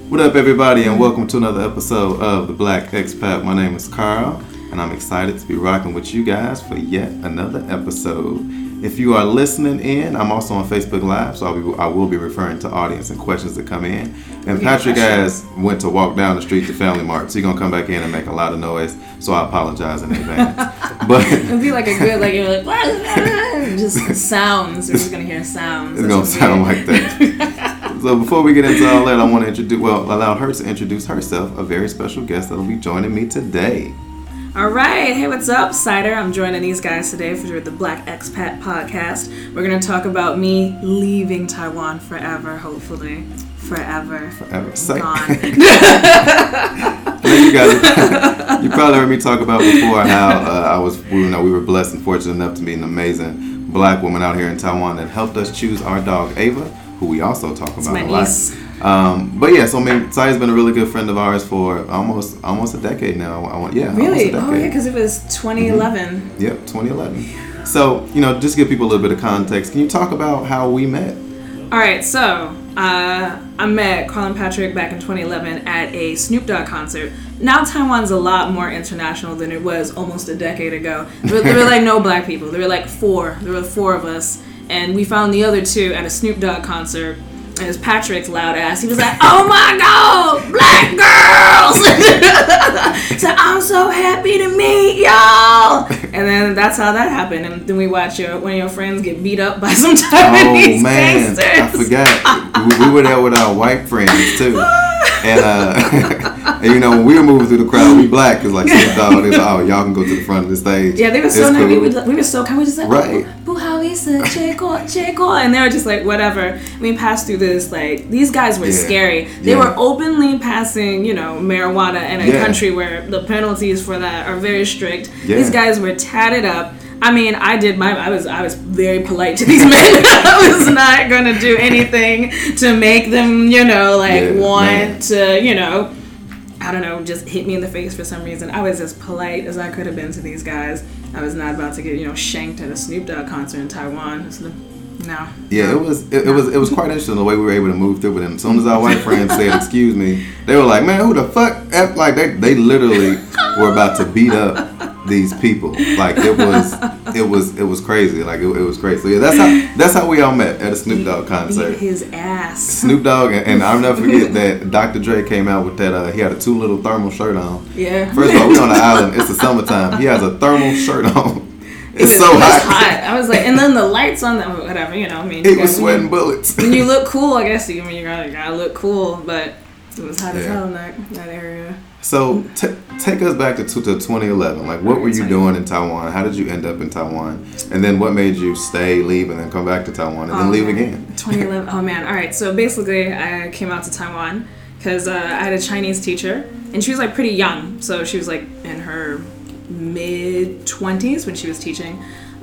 What up, everybody, and welcome to another episode of The Black Expat. My name is Carl, and I'm excited to be rocking with you guys for yet another episode. If you are listening in, I'm also on Facebook Live, so I will be referring to audience and questions that come in. And Patrick went to walk down the street to Family Mart, so he's gonna come back in and make a lot of noise. So I apologize in advance. But it'd be like a good, like you're like just sounds. We're just gonna hear sounds. It's gonna sound like that. So before we get into all that, I want to allow her to introduce herself, a very special guest that will be joining me today. All right. Hey, what's up, Cider? I'm joining these guys today for the Black Expat podcast. We're going to talk about me leaving Taiwan forever, hopefully. Forever. Gone. You probably heard me talk about before how we were blessed and fortunate enough to meet an amazing black woman out here in Taiwan that helped us choose our dog, Ava, who we also talk about a lot. But yeah, so Saya's been a really good friend of ours for almost a decade now. Really? Oh yeah, because it was 2011. Mm-hmm. Yep, 2011. So, just to give people a little bit of context, can you talk about how we met? All right, so I met Carl and Patrick back in 2011 at a Snoop Dogg concert. Now Taiwan's a lot more international than it was almost a decade ago. There were like no black people. There were like four. There were four of us. And we found the other two at a Snoop Dogg concert. And it was Patrick's loud ass. He was like, "Oh my God, black girls!" So I'm so happy to meet y'all. And then that's how that happened. And then we watched one of your friends get beat up by some Taiwanese gangsters. I forgot. We were there with our white friends too. And when we were moving through the crowd, we black, because like Snoop Dogg, they was like, "Oh, y'all can go to the front of the stage." Yeah, they were so nice. Cool. We were so kind. We just like, right. "Buhawisa, Cheko," and they were just like, whatever. We passed through this, like, these guys were scary. They were openly passing, marijuana in a country where the penalties for that are very strict. Yeah. These guys were tatted up. I mean, I was very polite to these men. I was not gonna do anything to make them, want to, I don't know, just hit me in the face for some reason. I was as polite as I could have been to these guys. I was not about to get, shanked at a Snoop Dogg concert in Taiwan. No. Yeah, it was quite interesting the way we were able to move through with them. As soon as our white friends said, "Excuse me," they were like, "Man, who the fuck?" Like they literally were about to beat up these people. Like it was crazy. Like it was crazy. So yeah, that's how we all met at a Snoop Dogg concert. Beat his ass. Snoop Dogg, and I'll never forget that Dr. Dre came out with that. He had a too little thermal shirt on. Yeah. First of all, we're on the island. It's the summertime. He has a thermal shirt on. It's so hot. I was like, and then the lights on them, whatever, He was sweating bullets. When you look cool, I guess you gotta look cool, but it was hot as hell in that area. So take us back to 2011. Like, what were you doing in Taiwan? How did you end up in Taiwan? And then what made you stay, leave, and then come back to Taiwan and then leave again? 2011. Oh man. All right. So basically, I came out to Taiwan because I had a Chinese teacher, and she was like pretty young. So she was like in her mid-20s when she was teaching.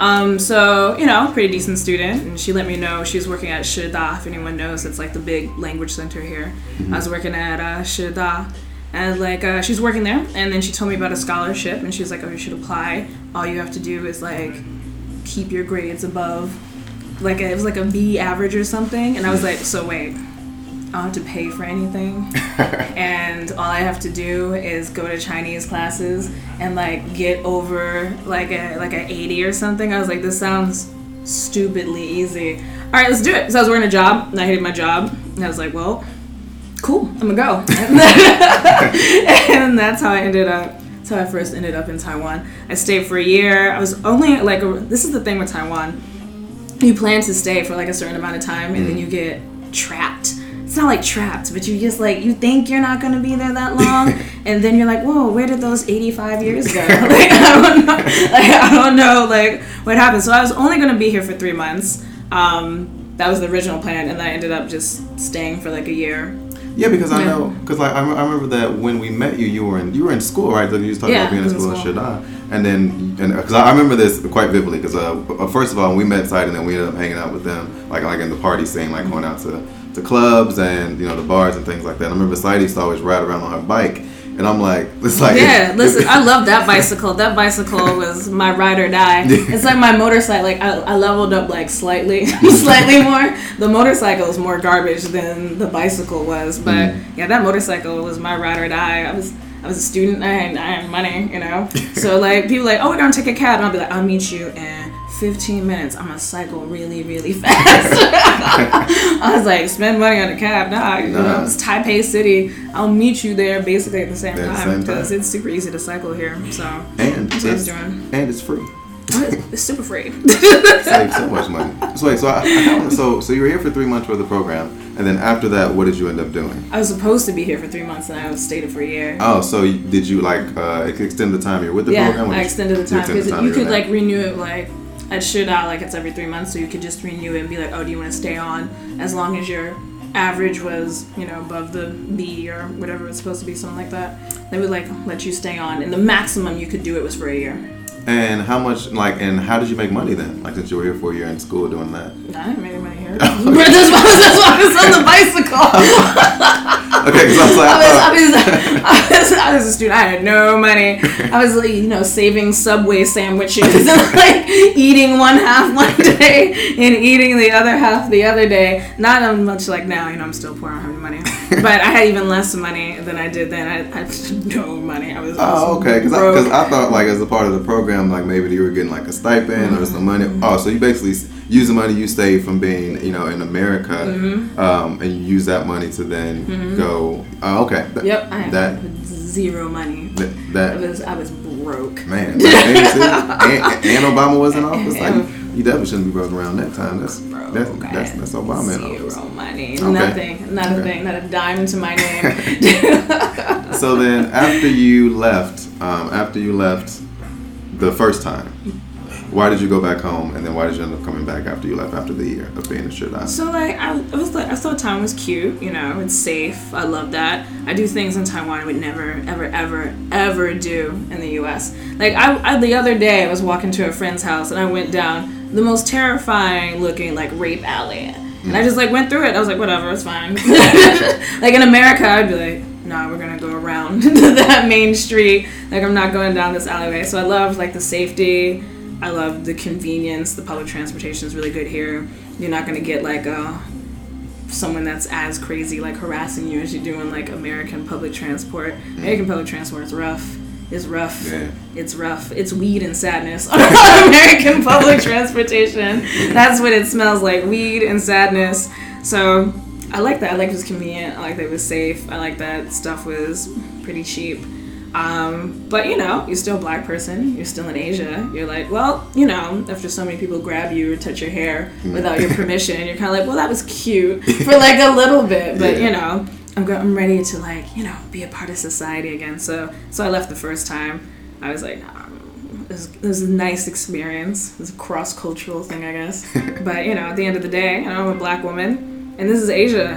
Pretty decent student, and she let me know she was working at Shida. If anyone knows, it's like the big language center here. Mm-hmm. I was working at Shida, and she was working there, and then she told me about a scholarship, and she was like, "Oh, you should apply. All you have to do is like keep your grades above, it was like a B average or something." And I was like, "So wait, I don't have to pay for anything, and all I have to do is go to Chinese classes and get over like a 80 or something." I was like, this sounds stupidly easy. All right, let's do it. So I was working a job, and I hated my job, and I was like, well, cool, I'm gonna go. And that's how I ended up. That's how I first ended up in Taiwan. I stayed for a year. I was only this is the thing with Taiwan. You plan to stay for a certain amount of time, and then you get trapped. It's not like trapped, but you just you think you're not gonna be there that long, and then you're like, whoa, where did those 85 years go? I don't know what happened. So I was only gonna be here for 3 months. That was the original plan, and then I ended up just staying for a year. Yeah, because I know, because I remember that when we met you, you were in school, right? You just talked about being in school at Shida, and because I remember this quite vividly, because first of all, when we met Side, and then we ended up hanging out with them, like in the party scene, going out to clubs and the bars and things like that. I remember Saidi used to always ride around on her bike, And I'm like, it's like yeah. Listen, I love that bicycle. That bicycle was my ride or die. It's like my motorcycle. Like I leveled up like slightly more. The motorcycle is more garbage than the bicycle was, but yeah, that motorcycle was my ride or die. I was a student. I had money, you know. So like people like, oh, we're gonna take a cab, and I'll be like, I'll meet you in 15 minutes. I'm gonna cycle really, really fast. I was like, spend money on a cab. Nah, you know, it's Taipei City. I'll meet you there basically at the same time because it's super easy to cycle here. So and that's what I was doing. And it's free. It's super free. Save so much money. So wait, so you were here for 3 months for the program, and then after that, what did you end up doing? I was supposed to be here for 3 months, and I stayed for a year. Oh, so did you like extend the time you're with the program? Yeah, I extended the time because you could like renew it like at Shida, like it's every 3 months, so you could just renew it and be like, oh, do you want to stay on as long as your average was, you know, above the B or whatever it's supposed to be, something like that. They would like let you stay on, and the maximum you could do it was for a year. And how much, like, and how did you make money then? Like, since you were here for a year in school doing that? I didn't make money here. That's why I was on the bicycle. Okay, because I was like, I was a student. I had no money. I was like, you know, saving Subway sandwiches and like eating one half one day and eating the other half the other day. Not much like now, you know, I'm still poor. I don't have any money. But I had even less money than I did then. I had no money. I was okay. Because I thought, like, as a part of the program, like, maybe you were getting, like, a stipend or some money. Oh, so you basically use the money you saved from being, you know, in America, and you use that money to then go, okay. Yep, I had zero money. I was broke. Man, and Obama was in office? Like, you definitely shouldn't be broke around that time. That's Obama in office. Zero money. Okay. Nothing. Not a thing. Not a dime to my name. So then after you left the first time, why did you go back home, and then why did you end up coming back after you left after the year of being in Shida? So like I thought Taiwan was cute, you know, it's safe. I love that. I do things in Taiwan I would never ever do in the US. Like I the other day I was walking to a friend's house and I went down the most terrifying looking like rape alley. And I just like went through it. I was like, whatever, it's fine. Like in America I'd be like, no, we're gonna go around that main street. Like I'm not going down this alleyway. So I love like the safety. I love the convenience. The public transportation is really good here. You're not going to get like someone that's as crazy like harassing you as you do in like American public transport. American public transport is rough. It's rough. Yeah. It's rough. It's weed and sadness on American public transportation. That's what it smells like, weed and sadness. So I like that. I like it was convenient. I like that it was safe. I like that stuff was pretty cheap. But you know, you're still a black person, you're still in Asia, you're like, well, you know, after so many people grab you or touch your hair without your permission, you're kind of like, well, that was cute for like a little bit, but you know, I'm ready to like, you know, be a part of society again. So I left the first time. I was like, it was a nice experience. It was a cross-cultural thing, I guess. But you know, at the end of the day, you know, I'm a black woman, and this is Asia.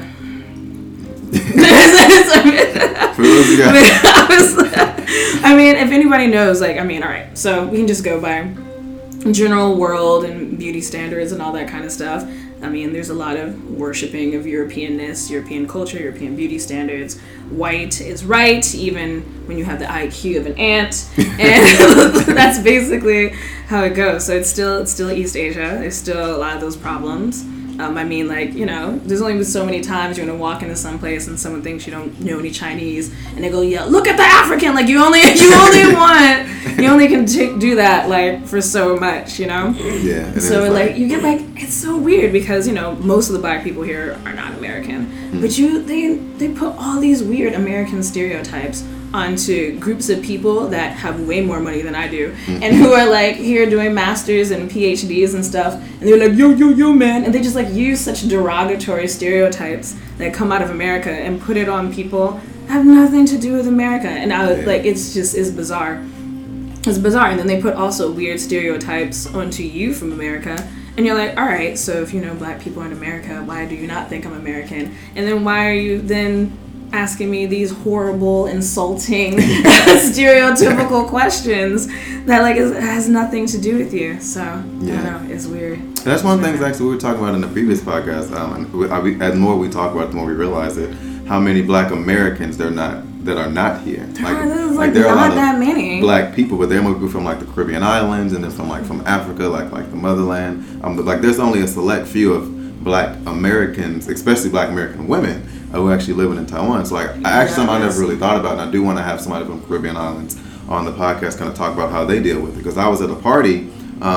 I mean, if anybody knows, like, I mean, all right, so we can just go by general world and beauty standards and all that kind of stuff. I mean, there's a lot of worshiping of Europeanness, European culture, European beauty standards. White is right, even when you have the IQ of an ant, and that's basically how it goes. So it's still East Asia. There's still a lot of those problems. I mean, like, you know, there's only been so many times you're gonna walk into some place and someone thinks you don't know any Chinese, and they go, yeah, look at the African. Like you only can do that like for so much, you know. Yeah. So like you get like, it's so weird because, you know, most of the black people here are not American, but they put all these weird American stereotypes onto groups of people that have way more money than I do, and who are like here doing masters and PhDs and stuff, and they're like, yo man, and they just like use such derogatory stereotypes that come out of America and put it on people that have nothing to do with America. And like it's bizarre. It's bizarre. And then they put also weird stereotypes onto you from America, and you're like, all right, so if you know black people in America, why do you not think I'm American? And then why are you then asking me these horrible, insulting, stereotypical questions that like has nothing to do with you? So I don't know, it's weird. And that's one of the things actually we were talking about in the previous podcast. And the more we talk about it, the more we realize it. how many Black Americans that are not here. Like there are not a lot that of many Black people, but they're mostly from like the Caribbean islands, and then from Africa, like the motherland. Like there's only a select few of Black Americans, especially Black American women, who are actually living in Taiwan. So like something I never really thought about, and I do want to have somebody from Caribbean islands on the podcast kind of talk about how they deal with it, because I was at a party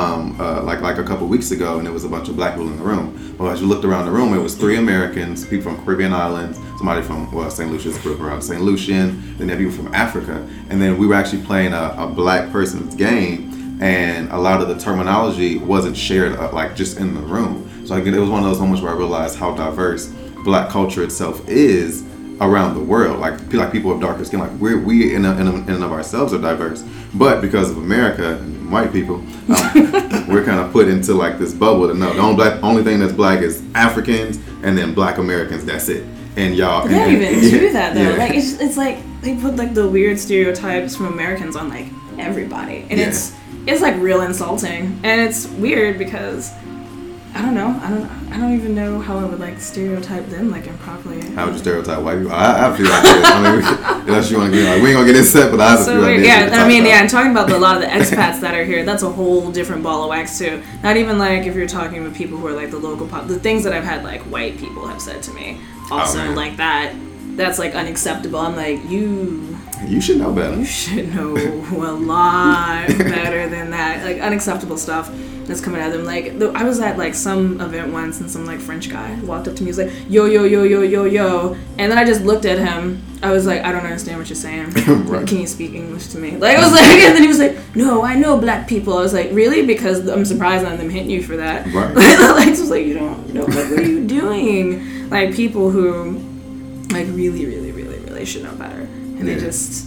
like a couple weeks ago, and there was a bunch of Black people in the room. Well, as you looked around the room, it was 3 Americans, people from Caribbean islands, somebody from St. Lucia's, around St. Lucian, then there were people from Africa, and then we were actually playing a Black person's game, and a lot of the terminology wasn't shared like just in the room. So like, it was one of those moments where I realized how diverse Black culture itself is around the world. Like people with darker skin, like we in and of ourselves are diverse, but because of America and white people, we're kind of put into like this bubble that no, the only thing that's Black is Africans, and then Black Americans, that's it. And y'all, they don't even do that though. Yeah. Like it's like they put like the weird stereotypes from Americans on like everybody, and it's like real insulting, and it's weird because I don't even know how I would like stereotype them like improperly. How would you stereotype white people? I have a few ideas. I mean, unless you want to get like, we ain't gonna get in set, but I have a few ideas. Yeah, I'm talking about a lot of the expats that are here. That's a whole different ball of wax too. Not even like if you're talking with people who are like the local the things that I've had like white people have said to me. Also like that's like unacceptable. I'm like, you should know better. You should know a lot better than that. Like unacceptable stuff that's coming at them. Like I was at like some event once, and some like French guy walked up to me. He was like, yo yo yo yo yo yo, and then I just looked at him. I was like, I don't understand what you're saying. Right. Can you speak English to me? Like I was like, and then he was like, no, I know Black people. I was like, really? Because I'm surprised on them hitting you for that. Right. Like I was like, you don't know, like, what are you doing? Like people who like really really really really should know better, and they just.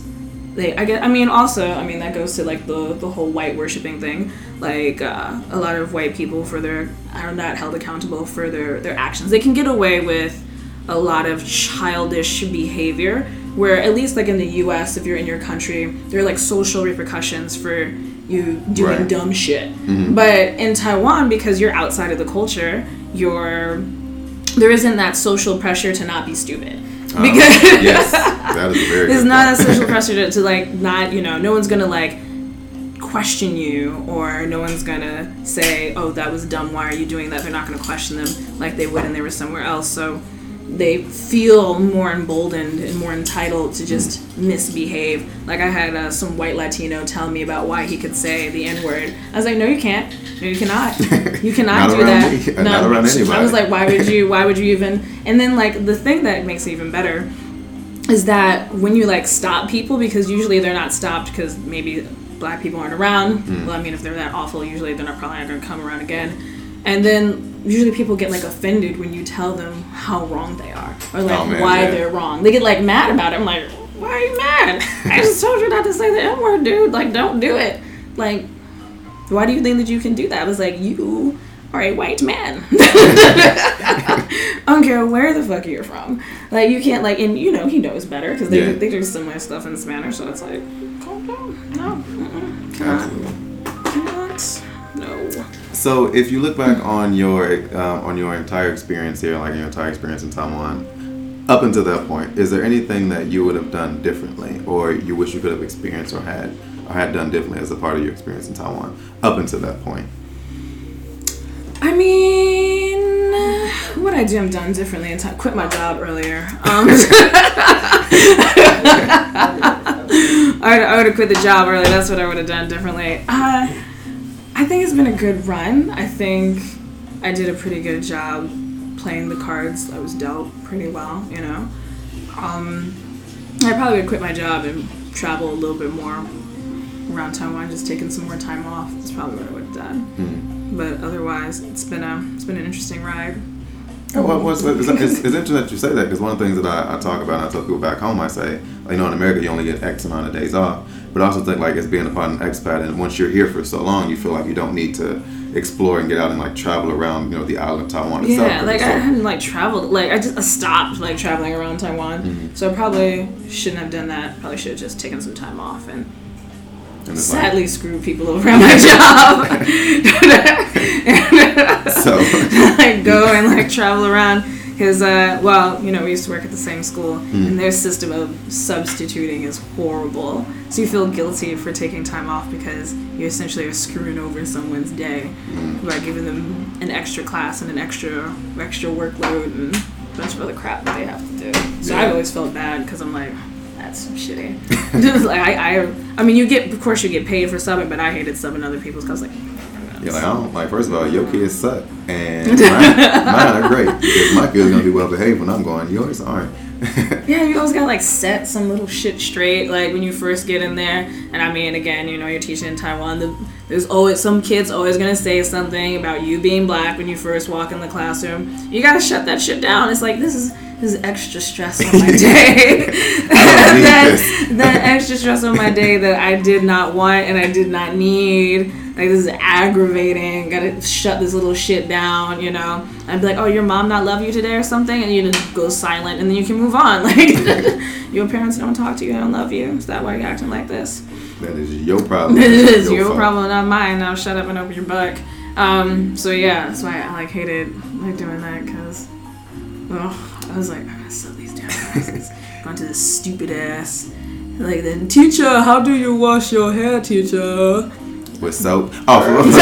That goes to like the whole white worshiping thing. Like a lot of white people are not held accountable for their actions. They can get away with a lot of childish behavior, where at least like in the U.S., if you're in your country, there are like social repercussions for you doing dumb shit. Mm-hmm. But in Taiwan, because you're outside of the culture, there isn't that social pressure to not be stupid. Because yes, that is a very there's not a social pressure to like not, no one's gonna like question you, or no one's gonna say, oh, that was dumb, why are you doing that? They're not gonna question them like they would and they were somewhere else. So they feel more emboldened and more entitled to just misbehave. Like I had some white Latino tell me about why he could say the N-word. I was like, no, you can't. No, you cannot. You cannot do that. No, not around anybody. I was like, why would you even? And then like the thing that makes it even better is that when you like stop people, because usually they're not stopped because maybe Black people aren't around. Well, I mean, if they're that awful, usually they're probably not going to come around again. And then usually people get like offended when you tell them how wrong they are, or like why they're wrong. They get like mad about it. I'm like, why are you mad? I just told you not to say the N-word, dude. Like, don't do it. Like, why do you think that you can do that? I was like, you are a white man. I don't care where the fuck you're from. Like, you can't like, and he knows better because they do similar stuff in Spanish. So it's like, calm down. No, cannot. No. So if you look back on your entire experience here, like your entire experience in Taiwan, up until that point, is there anything that you would have done differently, or you wish you could have experienced or had done differently as a part of your experience in Taiwan up until that point? I mean, what I do have done differently quit my job earlier. I would have quit the job earlier. That's what I would have done differently. I think it's been a good run. I think I did a pretty good job playing the cards I was dealt pretty well, I probably would quit my job and travel a little bit more around Taiwan, just taking some more time off. That's probably what I would have done. Mm-hmm. But otherwise, it's been an interesting ride. It's interesting that you say that, because one of the things that I talk about, and I tell people back home, I say, in America you only get X amount of days off, but I also think like as being an expat, and once you're here for so long, you feel like you don't need to explore and get out and like travel around, the island of Taiwan itself. Yeah, like I hadn't like traveled, like I just stopped like traveling around Taiwan, mm-hmm. So I probably shouldn't have done that. Probably should have just taken some time off and sadly screw people over at my job. So like go and like travel around Because, well, you know, we used to work at the same school, and their system of substituting is horrible. So you feel guilty for taking time off because you essentially are screwing over someone's day by giving them an extra class and an extra workload and a bunch of other crap that they have to do. So I've always felt bad because I'm like, that's shitty. Just like I mean, you get paid for subbing, but I hated subbing other people's because like. You're like, I don't like. First of all, your kids suck, and mine are great. Because my kids gonna be well behaved when I'm going. Yours aren't. Yeah, you always gotta like set some little shit straight, like when you first get in there. And I mean, again, you know, you're teaching in Taiwan. There's always some kids always gonna say something about you being black when you first walk in the classroom. You gotta shut that shit down. It's like this is extra stress on my day. that extra stress on my day that I did not want and I did not need. Like, this is aggravating. Gotta shut this little shit down, you know. I'd be like, oh, your mom not love you today or something? And you just go silent and then you can move on. Like, your parents don't talk to you, they don't love you. Is that why you're acting like this? That is your problem. It is your problem, not mine. Now shut up and open your book. So yeah, that's why I like hated like doing that because, well, I was like, I'm gonna sell these damn classes. Going to this stupid ass. Like, then, teacher, how do you wash your hair, teacher? With soap. Oh,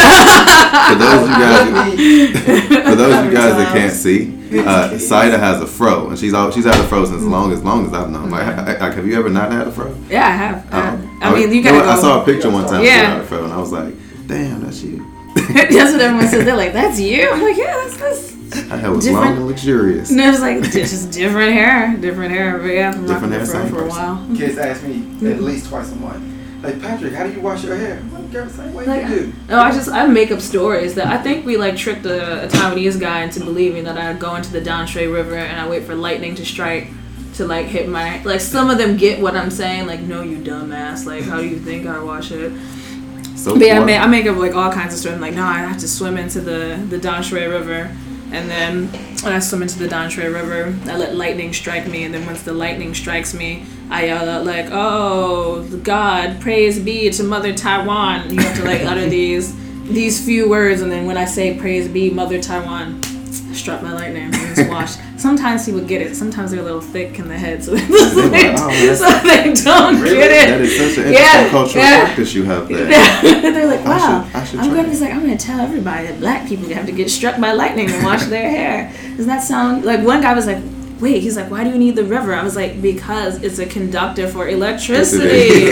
for those of you guys that can't see, Saida has a fro, and she's had a fro since as long as I've known. Like, have you ever not had a fro? Yeah, I have. I mean, you gotta. I saw a picture one time. Yeah. She had a fro, and I was like, damn, that's you. That's what everyone said. They're like, that's you. I'm like, yeah, that's. Her hair was long and luxurious. And it was like just different hair. But yeah, I'm rocking the fro for a while. Kids ask me at least twice a month. Like, Patrick, how do you wash your hair? What like, do you do? No, I make up stories that I think we like tricked a Taiwanese guy into believing that I go into the Dan Shui River and I wait for lightning to strike to like hit my like. Some of them get what I'm saying. Like, no, you dumbass. Like, how do you think I wash it? So but yeah, I make up like all kinds of stories. I'm like, no, I have to swim into the Dan Shui River. And then when I swim into the Dan Shui River, I let lightning strike me. And then once the lightning strikes me, I yell out like, oh, God, praise be to Mother Taiwan. And you have to like utter these few words. And then when I say praise be Mother Taiwan, I struck my lightning and it's washed. Sometimes he would get it. Sometimes they're a little thick in the head. So, they don't really? Get it. That is such an interesting cultural practice you have there. They're like, wow, I'm going to tell everybody that black people have to get struck by lightning and wash their hair. Doesn't that sound like one guy was like, wait, he's like, why do you need the river? I was like, because it's a conductor for electricity.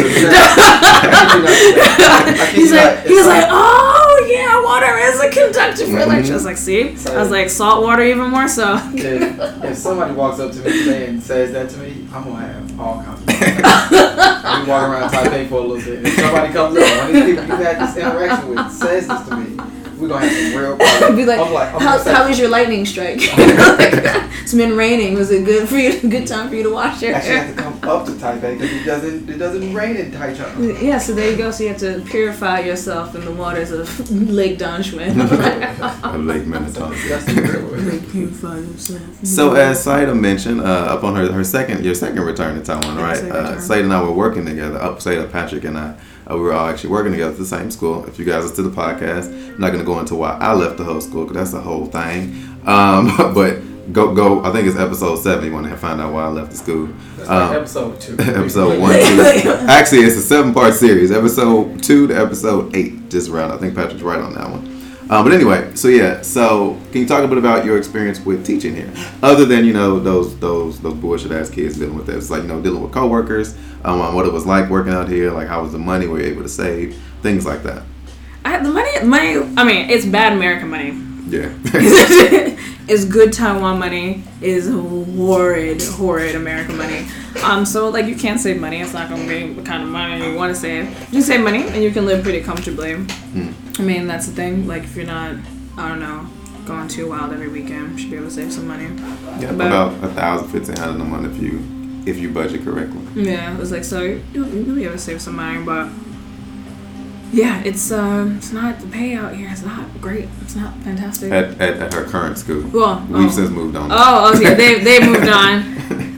He's like, oh yeah, water is a conductor for electricity. I was like, see? I was like, salt water even more so. If somebody walks up to me today and says that to me, I'm going to have all kinds of I'm walking around Taipei for a little bit. If somebody comes up, one of these people you've had this interaction with says this to me, we're going to have some real problems. Be like, how was your lightning strike? It's been raining. Was it good time for you to wash your hair? Actually, have to come up to Taipei because it doesn't rain in Taichung. Yeah, so there you go. So you have to purify yourself in the waters of Lake Dan Shui. Lake Minnetonka. Purify yourself. So as Saida mentioned, upon your second return to Taiwan, right? Saida and I were working together. Saida, Patrick, and I. We were all actually working together at the same school. If you guys listen to the podcast, I'm not going to go into why I left the whole school because that's the whole thing. But go. I think it's episode 7. You want to find out why I left the school. That's like episode 2. Episode 1, 2. Actually, it's a 7-part series. Episode 2 to episode 8, just around. I think Patrick's right on that one. But anyway, so yeah. So can you talk a bit about your experience with teaching here, other than those bullshit ass kids dealing with this, it's like dealing with coworkers, what it was like working out here, like how was the money were you able to save, things like that. The money. I mean, it's bad American money. Yeah. It's good Taiwan money. Is horrid American money. So like you can't save money. It's not gonna be the kind of money you want to save. You save money and you can live pretty comfortably. I mean, that's the thing. Like if you're not, I don't know, going too wild every weekend, you should be able to save some money. Yeah, about $1,000-$1,500 a month if you budget correctly. Yeah, it was like so you'll be able to save some money, but. Yeah, it's not the payout here. It's not great. It's not fantastic. At her current school. Well, we've since moved on. Oh, okay. They moved on.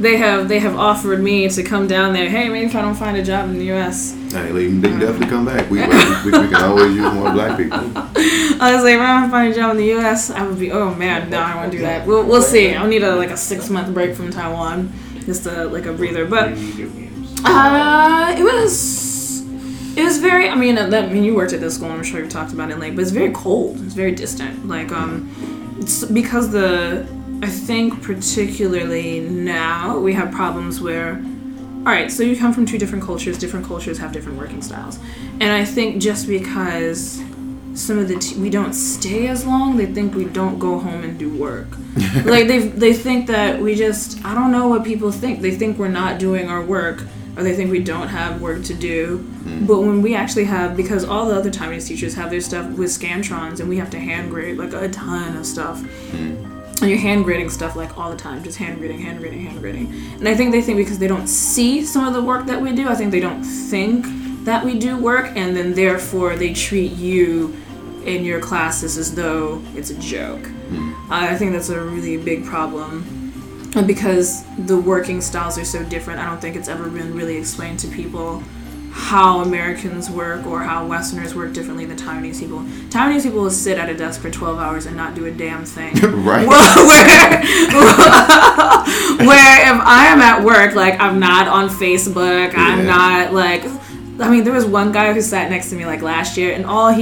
they have offered me to come down there. Hey, maybe if I don't find a job in the U.S. Hey, they can definitely come back. We can always use more black people. I was like, if I don't find a job in the U.S., I would be, oh man, no, I don't want to do that. We'll see. I'll need a 6-month break from Taiwan, just a breather. But it was very. I mean, you worked at this school. I'm sure you talked about it late, but it's very cold. It's very distant. It's because I think particularly now we have problems where, all right, so you come from two different cultures have different working styles. And I think just because some of we don't stay as long, they think we don't go home and do work. They think that we just, I don't know what people think. They think we're not doing our work, or they think we don't have work to do. But when we actually have, because all the other Taiwanese teachers have their stuff with Scantrons, and we have to hand grade a ton of stuff. And you're hand grading stuff all the time, just hand grading. And I think they think because they don't see some of the work that we do, I think they don't think that we do work, and then therefore they treat you in your classes as though it's a joke. I think that's a really big problem. And because the working styles are so different, I don't think it's ever been really explained to people how Americans work or how Westerners work differently than Taiwanese people. Taiwanese people will sit at a desk for 12 hours and not do a damn thing. Right. Where if I am at work, I'm not on Facebook, I'm not there was one guy who sat next to me last year, and all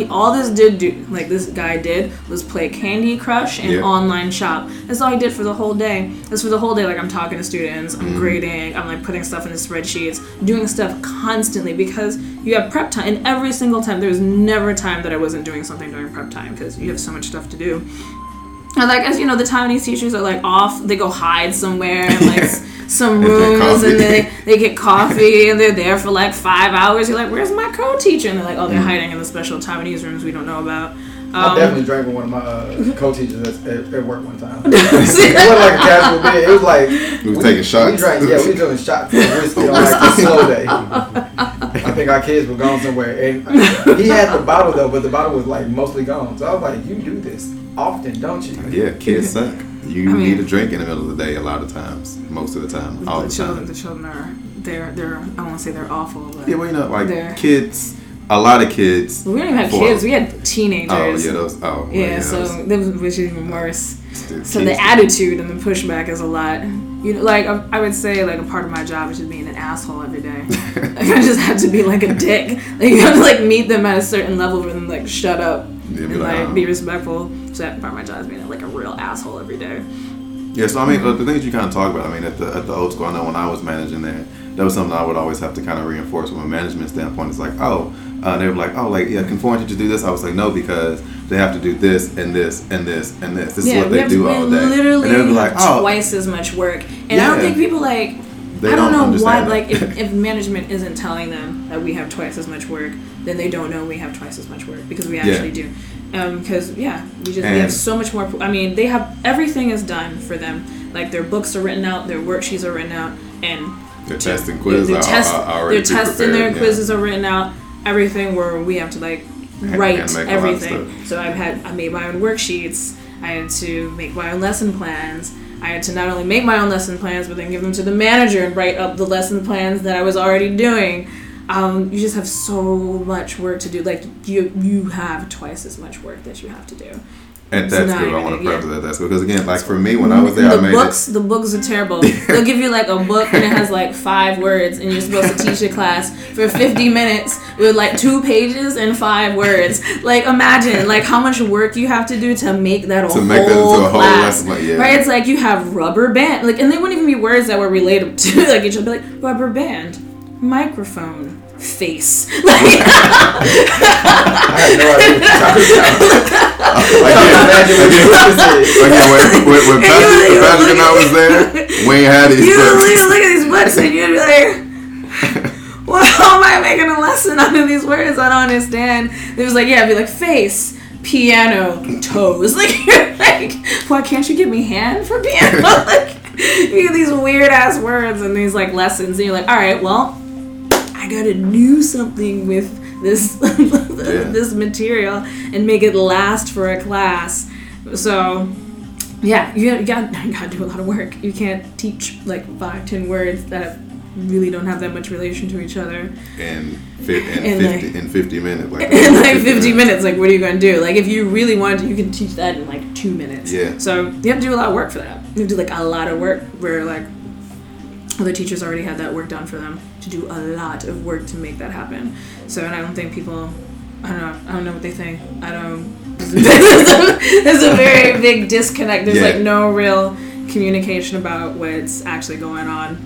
this guy did was play Candy Crush and online shop. That's all he did for the whole day. I'm talking to students, I'm grading, I'm putting stuff in the spreadsheets, doing stuff constantly because you have prep time. And every single time, there was never a time that I wasn't doing something during prep time because you have so much stuff to do. And as you know, the Taiwanese teachers are off. They go hide somewhere in some rooms, and they get coffee, and they're there for 5 hours. You're like, where's my co-teacher? And they're they're hiding in the special Taiwanese rooms we don't know about. I definitely drank with one of my co-teachers at work one time. It wasn't a casual bit. It was we was taking shots. We were doing shots of whiskey on a slow day. I think our kids were gone somewhere, and he had the bottle though, but the bottle was mostly gone. So I was like, you do this often, don't you? Yeah, kids suck. You need a drink in the middle of the day a lot of times, most of the time, all the time. The children are, they're I don't want to say they're awful, but yeah, well, kids, a lot of kids. We don't even have kids, we had teenagers. Oh, yeah, those, so which is even worse. So the attitude and the pushback is a lot. I would say a part of my job is just being an asshole every day. I just have to be a dick. You have to meet them at a certain level for them to shut up and be respectful. So that part of my job is being a real asshole every day. Yeah, so the things you kind of talk about, at the old school, I know when I was managing there, that was something I would always have to kind of reinforce from a management standpoint. It's they were can foreign teachers do this? I was like, no, because they have to do this and this and this and this. This is what they do all day. Literally, and they would be twice as much work. And I don't think people I don't know why. If management isn't telling them that we have twice as much work, then they don't know we have twice as much work because we actually do. Because we have so much more. They have everything is done for them. Their books are written out, their worksheets are written out, and their testing quizzes are their tests and their quizzes are written out. Everything where we have to write everything. So I made my own worksheets. I had to make my own lesson plans. I had to not only make my own lesson plans, but then give them to the manager and write up the lesson plans that I was already doing. You just have so much work to do. You have twice as much work that you have to do. At that school, I want to preface at that school because again, for me, when I was there, the books are terrible. They'll give you a book and it has 5 words, and you're supposed to teach a class for 50 minutes with 2 pages and 5 words. Imagine how much work you have to do to make that a whole class. Right? It's you have rubber band, and they wouldn't even be words that were related to each other. Rubber band, microphone, face. I had no idea what you're talking about. When Patrick and I was there, we ain't had these books. You look at these books and you'd be well, how am I making a lesson out of these words I don't understand? It was it'd be face, piano, toes. Why can't you give me hand for piano? You get these weird ass words and these lessons, and you're all right, well, I gotta do something with this this material and make it last for a class. So yeah, you gotta do a lot of work. You can't teach like 5-10 words that really don't have that much relation to each other. In 50 minutes. Like, in like 50 minutes, like what are you going to do? Like if you really wanted to, you can teach that in like 2 minutes. Yeah. So you have to do a lot of work for that. You have to do like a lot of work where like other teachers already had that work done for them to do a lot of work to make that happen. So, and I don't think people, I don't know what they think. There's a very big disconnect. There's like no real communication about what's actually going on.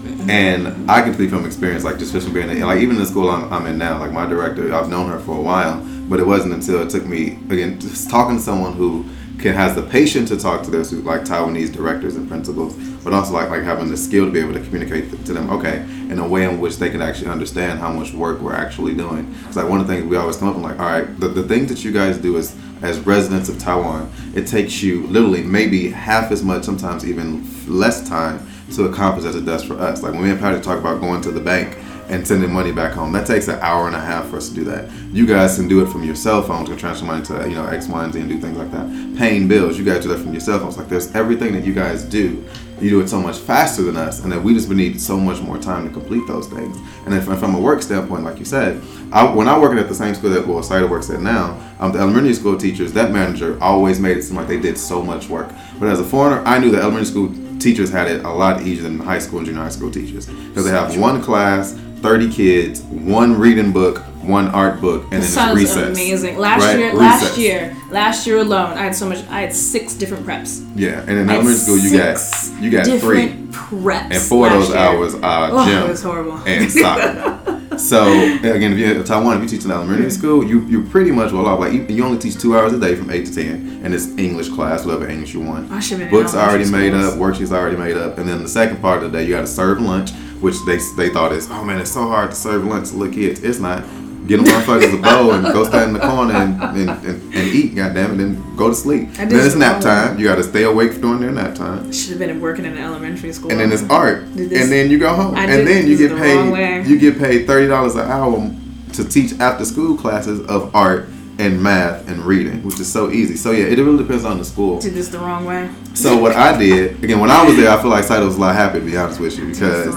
And I can speak from experience, like just from being like even in the school I'm in now, like my director, I've known her for a while, but it wasn't until it took me again just talking to someone who has the patience to talk to their like Taiwanese directors and principals, but also like having the skill to be able to communicate to them, in a way in which they can actually understand how much work we're actually doing. It's like one of the things we always come up with, like, all right, the things that you guys do is as residents of Taiwan, it takes you literally maybe half as much, sometimes even less time to accomplish as it does for us. Like when me and Patty talk about going to the bank and sending money back home, that takes an hour and a half for us to do that. You guys can do it from your cell phones, can transfer money to X, Y, and Z and do things like that. Paying bills, you guys do that from your cell phones. Like there's everything that you guys do. You do it so much faster than us, and that we just would need so much more time to complete those things. And then from a work standpoint, like you said, when I worked at the same school that Saida works at now, the elementary school teachers, that manager always made it seem like they did so much work. But as a foreigner, I knew that elementary school teachers had it a lot easier than high school and junior high school teachers, because they have one class, 30 kids, one reading book, one art book, and then it's recess. Sounds amazing. Last year alone, I had 6 different preps. Yeah, and in elementary school you got 3 preps, and 4 of those hours are gym. It was horrible. And soccer. So again, if you're in Taiwan, if you teach in elementary school, you pretty much well off. Like you only teach 2 hours a day from 8 to 10, and it's English class, whatever English you want. Books already made up, worksheets already made up, and then the second part of the day you got to serve lunch, which they thought is, oh man, it's so hard to serve lunch to little kids. It's not. Get them motherfuckers a bowl and go stand in the corner and eat, goddamn it, and go to sleep. Then it's nap time. You got to stay awake during their nap time. Should have been working in an elementary school. And then it's art, and then you go home, and then you get paid. You get paid $30 an hour to teach after school classes of art and math and reading, which is so easy. So yeah, it really depends on the school. Did this the wrong way. So what I did, again, when I was there, I feel like Saida was a lot happier, to be honest with you, because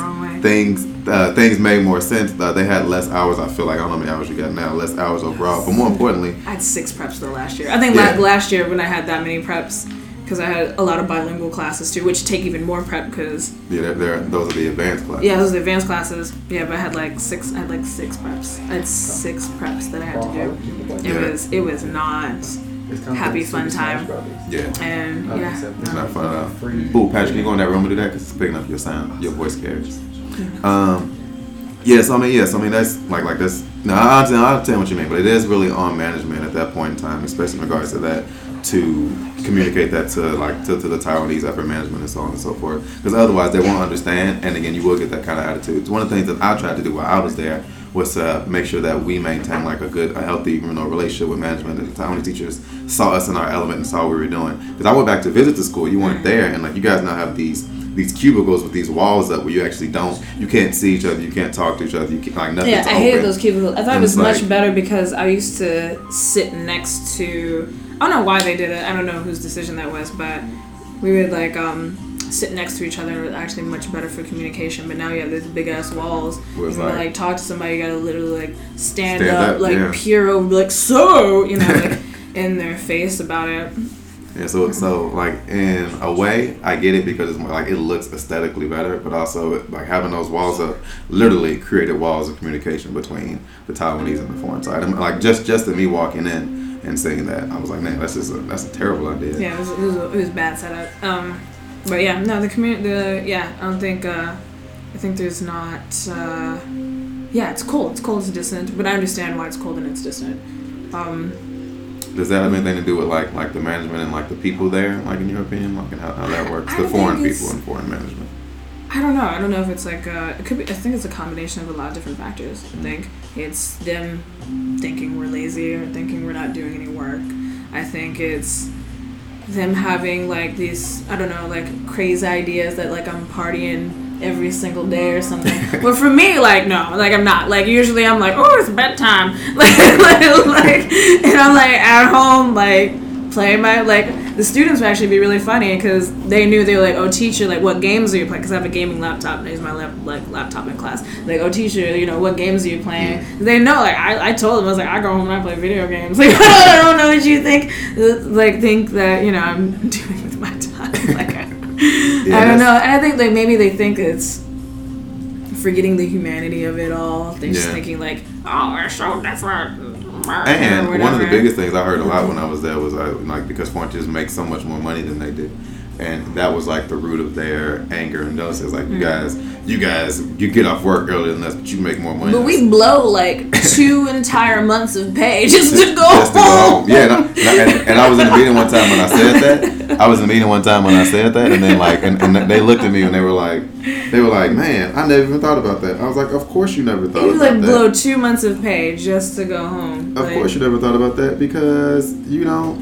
things made more sense. They had less hours. I feel like, I don't know how many hours you got now, less hours overall. But more importantly, I had 6 preps though last year. I think last year when I had that many preps, because I had a lot of bilingual classes too, which take even more prep because those are the advanced classes. Yeah, those are the advanced classes. Yeah, but I had like 6. I had like 6 preps. I had 6 preps that I had to do. It was not happy fun time. Yeah. And it's not fun at all. Ooh, Patrick, can you go in that room and do that? Because it's picking up your sound, your voice carriers. So I mean that's like this. No, I understand what you mean, but it is really on management at that point in time, especially in regards to that, to communicate that to the Taiwanese upper management and so on and so forth. Because otherwise they won't understand, and again you will get that kind of attitude. It's one of the things that I tried to do while I was there was to make sure that we maintain like a healthy relationship with management, and the Taiwanese teachers saw us in our element and saw what we were doing. Because I went back to visit the school, you weren't there, and like you guys now have these cubicles with these walls up where you actually you can't see each other, you can't talk to each other, you can't, like nothing's open. I hated those cubicles. I thought it was much better because I used to sit next to, I don't know why they did it, I don't know whose decision that was, but we would like sit next to each other, and it was actually much better for communication. But now you have these big ass walls. If you like talk to somebody, you gotta literally like stand up, like peer over, like like in their face about it. Yeah, so like in a way, I get it because it's more like it looks aesthetically better, but also like having those walls up literally created walls of communication between the Taiwanese and the foreign side. I mean, like just to me walking in and saying that, I was like, man, that's a terrible idea. Yeah, it was bad setup. But yeah, no, I don't think I think there's not. It's cold. It's cold. It's distant, but I understand why it's cold and it's distant. Does that have anything to do with like the management and like the people there, like in your opinion, like and how that works? The foreign people and foreign management. I don't know. I don't know if it's like it could be. I think it's a combination of a lot of different factors. I think it's them thinking we're lazy or thinking we're not doing any work. I think it's them having like these, I don't know, like crazy ideas that like I'm partying every single day or something. But for me, like, no, like I'm not. Like usually I'm like, oh, it's bedtime. like and I'm like at home like playing my, like the students would actually be really funny because they knew, they were like, oh, teacher, like, what games are you playing? Because I have a gaming laptop and I use my laptop in class. Like, oh, teacher, you know, what games are you playing? They know, like, I told them, I was like, I go home and I play video games. Like, I don't know what you think. Like, think that, you know, I'm doing with my time. Like, I don't know. And I think, like, maybe they think it's forgetting the humanity of it all. They're just thinking, like, oh, we're so different. And one of the biggest things I heard a lot when I was there was like because foreign teachers make so much more money than they do, and that was like the root of their anger and those. It's like you guys, you get off work earlier than us, but you make more money. But we blow like 2 entire months of pay just to go home. Yeah, and I was in a meeting one time when I said that. And then like, and they looked at me and they were like, man, I never even thought about that. I was like, of course you never thought about that. You like blow 2 months of pay just to go home. Of course you never thought about that because you don't.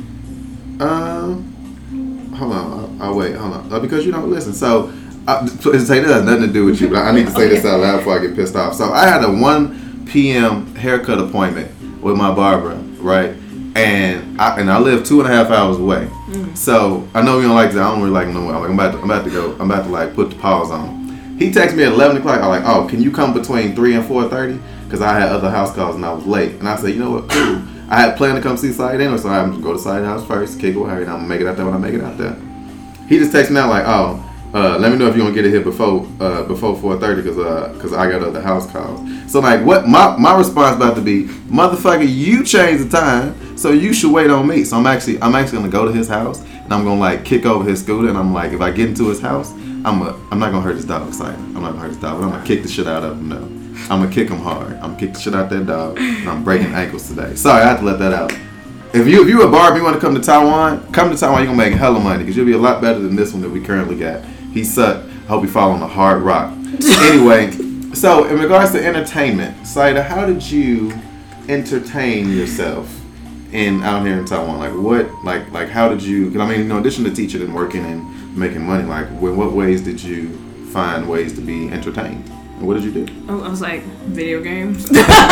Hold on. Because you don't listen. So, this has nothing to do with you, but I need to say this out loud before I get pissed off. So, I had a 1 p.m. haircut appointment with my barber, right? And I live 2.5 hours away. So, I know you don't like that. I don't really like him no more. I'm about to like put the pause on. He texted me at 11 o'clock. I'm like, oh, can you come between 3 and 4:30? Because I had other house calls and I was late. And I said, you know what, cool. I had planned to come see Saeed anyway, so I'm going to go to Saeed's house first, kick it with her, and I'm going to make it out there when I make it out there. He just texted me out like, oh, let me know if you're going to get it here before 4:30 because I got other house calls. So, like, what my response about to be, motherfucker, you changed the time, so you should wait on me. So I'm actually going to go to his house, and I'm going to, like, kick over his scooter, and I'm like, if I get into his house, I'm not going to hurt his dog, sorry. I'm not going to hurt his dog, but I'm going to kick the shit out of him now. I'm going to kick him hard. I'm going to kick the shit out that dog, and I'm breaking ankles today. Sorry, I had to let that out. If you a barber, you want to come to Taiwan, you're going to make hella money, because you'll be a lot better than this one that we currently got. He sucked. I hope you fall on a hard rock. Anyway, so in regards to entertainment, Saida, how did you entertain yourself out here in Taiwan? Like what, like how did you, because I mean, in addition to teaching and working and making money, like in what ways did you find ways to be entertained? And what did you do? Oh, I was like, video games.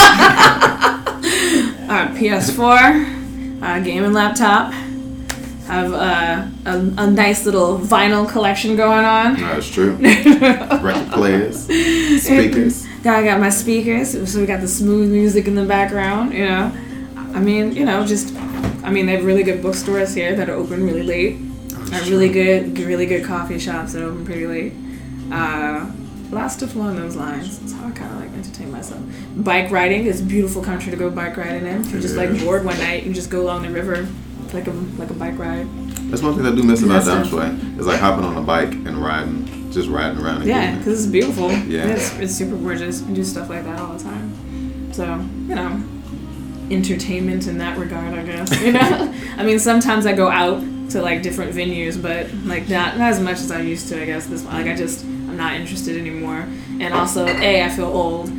PS4, gaming laptop. I have a nice little vinyl collection going on. That's true. Record players, speakers. I got my speakers, so we got the smooth music in the background, you know. I mean, you know, they have really good bookstores here that are open really late. Really good coffee shops that are open pretty late. Lots of stuff along those lines. That's how I kind of like entertain myself. Bike riding is a beautiful country to go bike riding in. If you're just like bored one night, you can just go along the river like a bike ride. That's one thing I do miss about Dam Shui. It's like hopping on a bike and riding around. Yeah, because it's beautiful. Yeah, it's super gorgeous. We do stuff like that all the time. So, you know, entertainment in that regard, I guess. You know, I mean, sometimes I go out to like different venues, but like not as much as I used to. I guess this like I'm not interested anymore. And also, A, I feel old,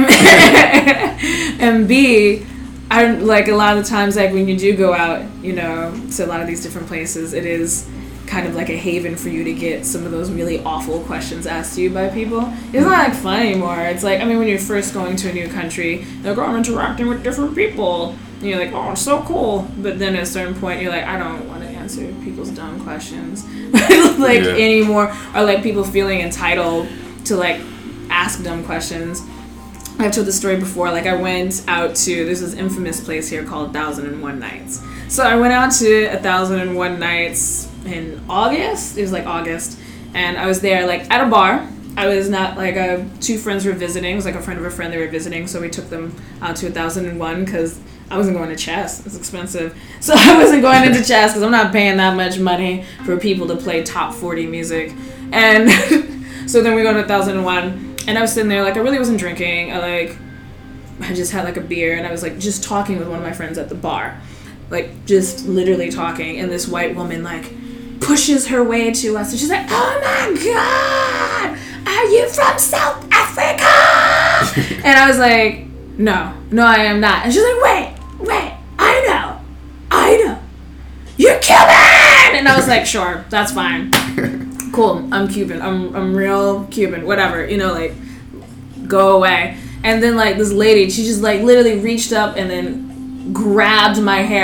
and B, I like a lot of the times like when you do go out, you know, to a lot of these different places, it is kind of like a haven for you to get some of those really awful questions asked to you by people. It's not like fun anymore. It's like, I mean, when you're first going to a new country, they're like, oh, I'm interacting with different people. And you're like, oh, it's so cool. But then at a certain point, you're like, I don't want to answer people's dumb questions anymore. Or like people feeling entitled to like ask dumb questions. I've told this story before. Like I went out to, there's this infamous place here called 1001 Nights. So I went out to 1001 Nights in August. It was like August. And I was there like at a bar. I was not like two friends were visiting. It was like a friend of a friend they were visiting. So we took them out to 1001 because I wasn't going to chess. It's expensive. So I wasn't going into chess because I'm not paying that much money for people to play top 40 music. And so then we go to 1001. And I was sitting there, like, I really wasn't drinking. I just had, like, a beer. And I was, like, just talking with one of my friends at the bar. Like, just literally talking. And this white woman, like, pushes her way to us. And she's like, oh, my God! Are you from South Africa? And I was like, no, I am not. And she's like, wait, I know. You're Cuban! And I was like, sure, that's fine. Cool, I'm Cuban. I'm real Cuban. Whatever, you know, like, go away. And then, like, this lady, she just, like, literally reached up and then grabbed my hair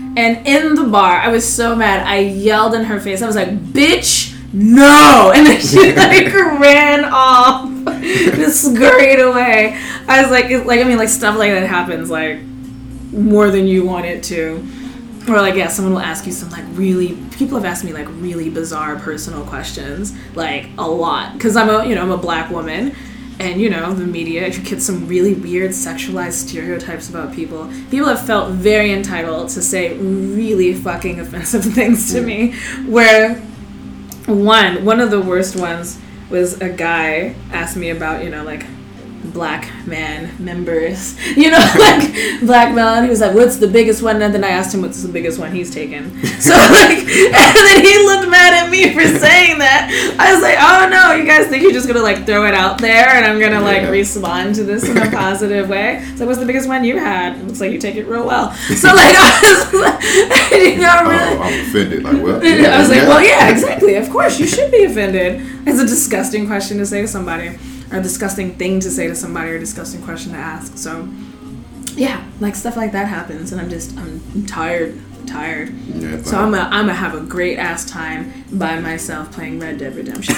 And in the bar, I was so mad. I yelled in her face. I was like, bitch, no. And then she like ran off. Just scurried away. I was like, stuff like that happens like more than you want it to. Or like, yeah, someone will ask you some like people have asked me like really bizarre personal questions, like a lot. Because I'm a black woman. And, the media gets some really weird sexualized stereotypes about people. People have felt very entitled to say really fucking offensive things to me. Where one of the worst ones was a guy asked me about, like, black man members. Like, black man. He was like, what's the biggest one? And then I asked him what's the biggest one he's taken. So, like, and then he looked mad at me for saying that. I was like, oh, no, you guys think you're just going to, like, throw it out there and I'm going to, like, respond to this in a positive way? It's like, what's the biggest one you had? It looks like you take it real well. So, like, I was like, really... I'm offended. Like, well... Yeah, I was like, well, yeah, exactly. Of course, you should be offended. It's a disgusting question to say to somebody. Or a disgusting thing to say to somebody, or a disgusting question to ask. So, yeah, like stuff like that happens, and I'm tired. Yeah, so I'm gonna have a great ass time by myself playing Red Dead Redemption.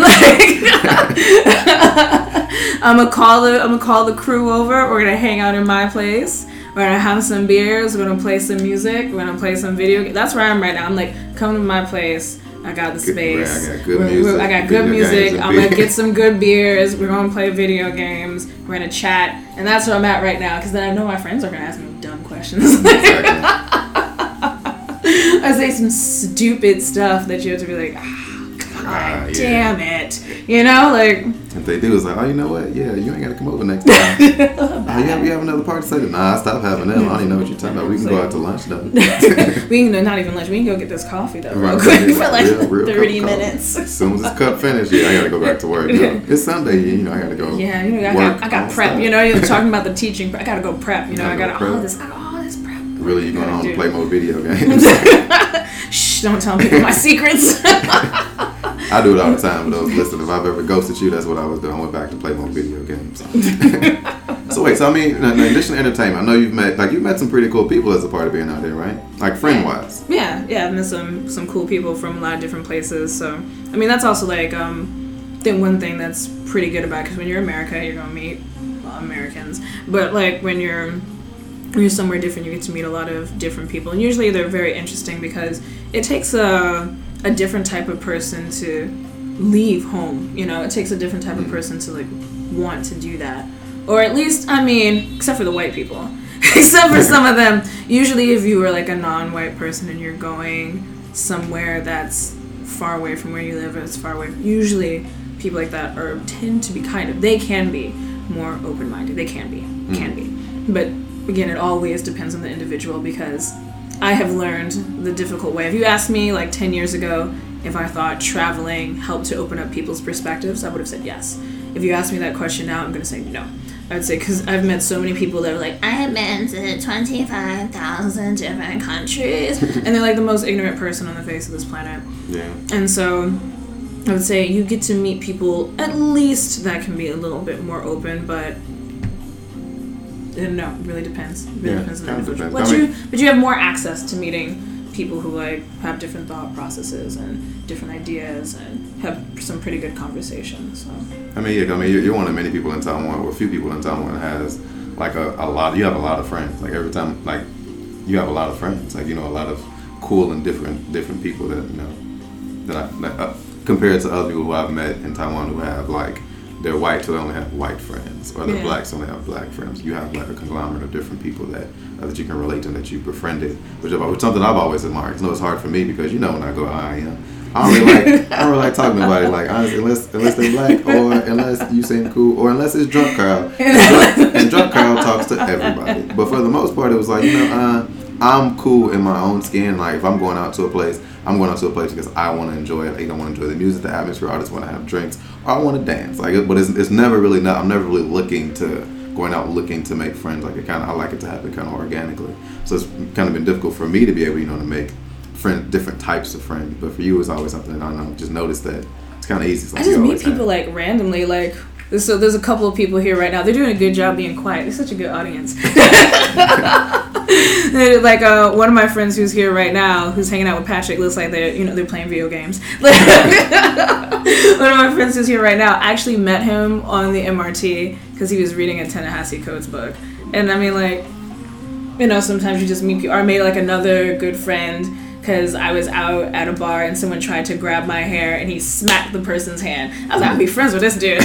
I'm gonna call the crew over. We're gonna hang out in my place. We're gonna have some beers. We're gonna play some music. We're gonna play some video games. That's where I'm right now. I'm like, come to my place. I got the space. I got good music. I got good music. I'm going to get some good beers. We're going to play video games. We're going to chat. And that's where I'm at right now. Because then I know my friends are going to ask me dumb questions. I say some stupid stuff that you have to be like, God damn it. Like... If they do, it's like, oh, you know what? Yeah, you ain't got to come over next time. You have another party? Say, nah, stop having them. I don't even know what you're talking about. We can go out to lunch, though. We can, not even lunch. We can go get this coffee, though, real quick for like real 30 minutes. As soon as this cup finished, I got to go back to work. It's Sunday, I got to go. Yeah, I got prep. You're talking about the teaching. I got to go prep. I got all this prep. Really, you going on to play more video games? Shh, don't tell people my secrets. I do it all the time for those listeners. If I've ever ghosted you, that's what I was doing. I went back to play more video games. So wait, in addition to entertainment, I know you've met some pretty cool people as a part of being out there, right? Like friend-wise. Yeah, I've met some cool people from a lot of different places. So, that's also like, I think one thing that's pretty good about it, because when you're in America, you're going to meet Americans. But like when you're somewhere different, you get to meet a lot of different people. And usually they're very interesting because it takes a different type of person to leave home. It takes a different type of person to like want to do that. Or at least, except for the white people. Except for some of them. Usually if you were like a non-white person and you're going somewhere that's far away from where you live, or it's far away, usually people like that tend to be they can be more open-minded. They can be. But again, it always depends on the individual, because I have learned the difficult way. If you asked me like 10 years ago if I thought traveling helped to open up people's perspectives, I would have said yes. If you ask me that question now, I'm going to say no. I would say, because I've met so many people that are like, I have been to 25,000 different countries. And they're like the most ignorant person on the face of this planet. Yeah. And so I would say you get to meet people at least that can be a little bit more open, but... No, it really depends. It really depends on the individual. But you have more access to meeting people who like have different thought processes and different ideas and have some pretty good conversations. So. You're one of many people in Taiwan, or a few people in Taiwan has like a lot. You have a lot of friends. Like every time, like you have a lot of friends. Like a lot of cool and different people that compared to other people who I've met in Taiwan who have like. They're white, so they only have white friends, or they're black, so they have black friends. You have like a conglomerate of different people that you can relate to, that you befriended, which is something I've always admired. It's hard for me because when I go out, I don't really like talking to anybody. Like honestly, unless they're black, or unless you seem cool, or unless it's drunk Carl. And drunk Carl talks to everybody. But for the most part, it was like I'm cool in my own skin. Like if I'm going out to a place, I'm going out to a place because I want to enjoy it. I want to enjoy the music, the atmosphere. I just want to have drinks, or I want to dance. But it's never really not. I'm never really looking to make friends. Like I like it to happen kind of organically. So it's kind of been difficult for me to be able, to make different types of friends. But for you, it's always something that I just noticed that it's kind of easy. I just meet people like randomly. Like so, there's a couple of people here right now. They're doing a good job being quiet. It's such a good audience. Like one of my friends who's here right now, who's hanging out with Patrick, looks like they're playing video games. One of my friends who's here right now, I actually met him on the MRT because he was reading a Ta-Nehisi Coates book. And I mean, like, sometimes you just meet people. Or I made like another good friend because I was out at a bar and someone tried to grab my hair and he smacked the person's hand. I was like, I'll be friends with this dude.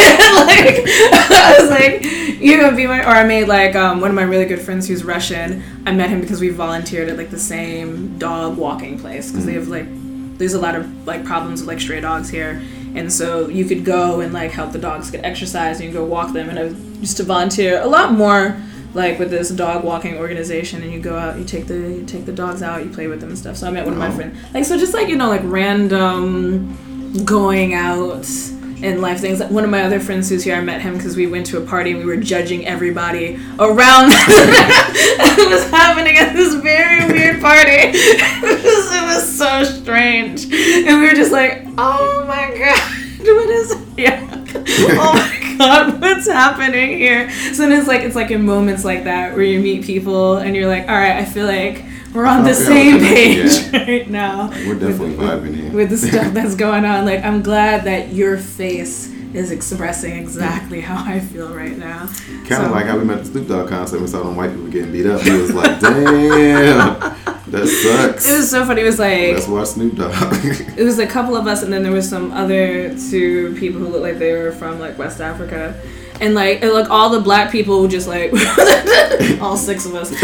I was like, you're gonna be my. Or I made like one of my really good friends who's Russian. I met him because we volunteered at like the same dog walking place because they have like, there's a lot of like problems with like stray dogs here. And so you could go and like help the dogs get exercise and you go walk them. And I used to volunteer a lot more like with this dog walking organization, and you go out, you take the dogs out, you play with them and stuff. So I met one of my friends. Like, so just like, like random going out and life things. Like one of my other friends who's here, I met him because we went to a party and we were judging everybody around what was happening at this very weird party. It was so strange. And we were just like, oh my God, what is it? Yeah. Oh my God, what's happening here? So then it's like in moments like that where you meet people and you're like, all right, I feel like we're on the same page right now. We're definitely vibing here. With the stuff that's going on. Like, I'm glad that your face is expressing exactly how I feel right now. Kind of like how we met the Snoop Dogg concert. We saw them white people getting beat up. He was like, damn, that sucks. It was so funny. It was like, that's why Snoop Dogg. It was a couple of us, and then there was some other two people who looked like they were from like West Africa. And like all the black people just like all six of us